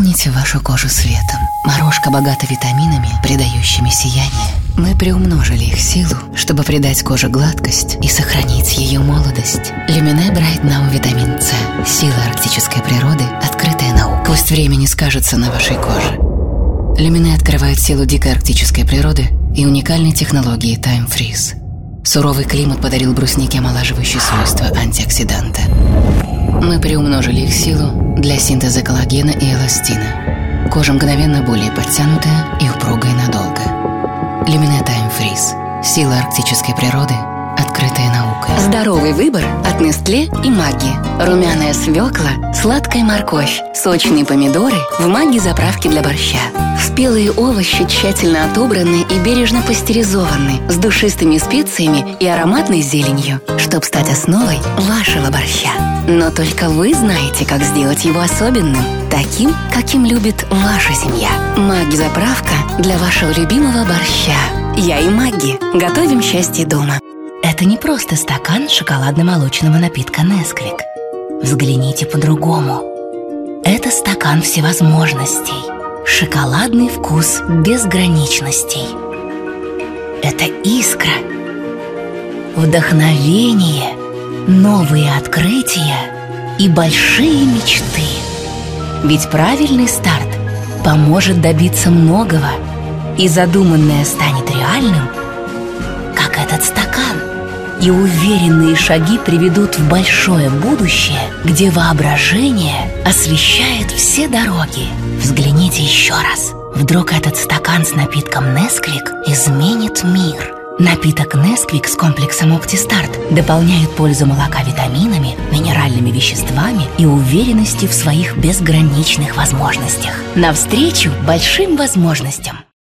Наполните вашу кожу светом. Морожка богата витаминами, придающими сияние. Мы приумножили их силу, чтобы придать коже гладкость и сохранить ее молодость. Люмине Брайт Нау Витамин С. Сила арктической природы, открытая наука. Пусть время не скажется на вашей коже. Люмине открывает силу дикой арктической природы и уникальной технологии Time Freeze. Суровый климат подарил бруснике омолаживающие свойства антиоксиданта. Мы приумножили их силу для синтеза коллагена и эластина. Кожа мгновенно более подтянутая и упругая надолго. Люмине Time Freeze. Сила арктической природы, открытая наукой. Здоровый выбор от Nestlé и Maggi. Румяная свекла, сладкая морковь, сочные помидоры в Maggi заправки для борща. Спелые овощи тщательно отобраны и бережно пастеризованы с душистыми специями и ароматной зеленью, чтобы стать основой вашего борща. Но только вы знаете, как сделать его особенным, таким, каким любит ваша семья. Maggi заправка для вашего любимого борща. Я и Maggi готовим счастье дома. Это не просто стакан шоколадно-молочного напитка Nesquik. Взгляните по-другому. Это стакан всевозможностей. Шоколадный вкус безграничностей. Это искра. Вдохновение, новые открытия и большие мечты. Ведь правильный старт поможет добиться многого, и задуманное станет реальным, как этот стакан. И уверенные шаги приведут в большое будущее, где воображение освещает все дороги. Взгляните еще раз. Вдруг этот стакан с напитком Nesquik изменит мир. Напиток Nesquik с комплексом OptiStart дополняет пользу молока витаминами, минеральными веществами и уверенностью в своих безграничных возможностях. Навстречу большим возможностям!